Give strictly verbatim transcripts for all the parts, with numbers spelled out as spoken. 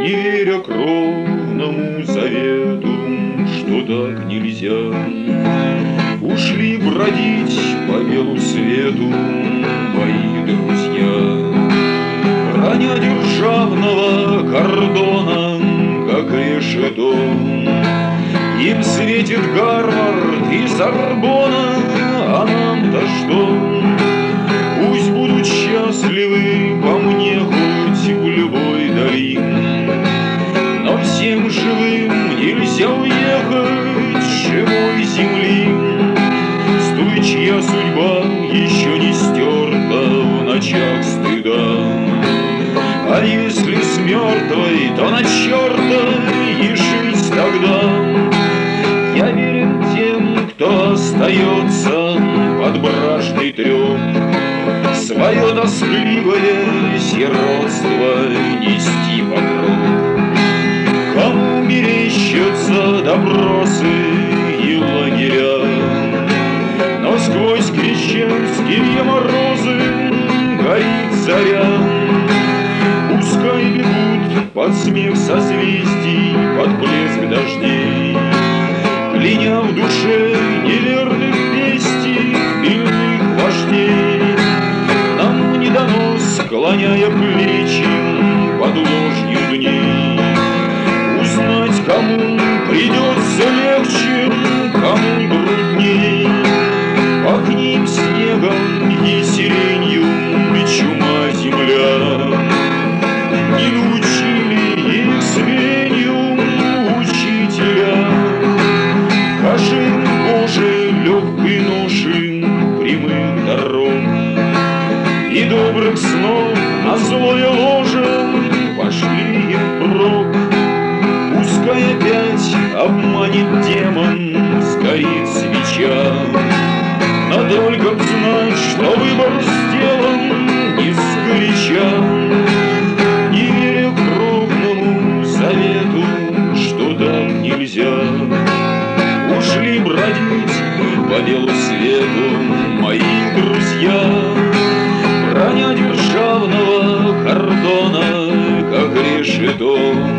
Не веря кровному завету, что так нельзя, ушли бродить по белу свету мои друзья. Броня державного кордона, как решето, им светит Гарвард и Сорбонна, а нам-то что? Пусть будут счастливы по мне хоть в любой долине, но всем живым нельзя уехать с живой земли. С той, чья судьба еще не стерта в ночах стыда. А если с мертвой, то на черта и жить тогда. Я верен тем, кто остается под бражный трёп, свое тоскливое сиротство нести по гроб. Кому мерещатся допросы и лагеря, но сквозь крещенские морозы горит заря. Пускай бегут под смех созвездий, под блеск дождей, кляня в душе неверных вестей бедных вождей. Нам не дано, склоняя плечи под ложью дней, узнать, кому придется легче, кому трудней. Пахнем снегом и сиренью, чума земля. Не научили их звенью учителя. Кажи, Боже, легкой ноши прямых дорог и добрых снов на злое ложе пошли им впрок. Пускай опять обманет демон, сгорит свеча, но только б знать, что выбор сделан не сгоряча. Не веря кровному завету, что так нельзя, ушли бродить по белу свету мои друзья. Броня державного кордона, как решето,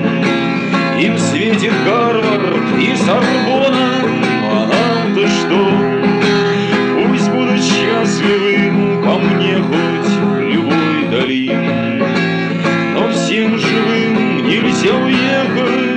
им светит Гарвард и Сорбонна, а нам-то что? Пусть будут счастливы по мне хоть в любой долине, но всем живым нельзя уехать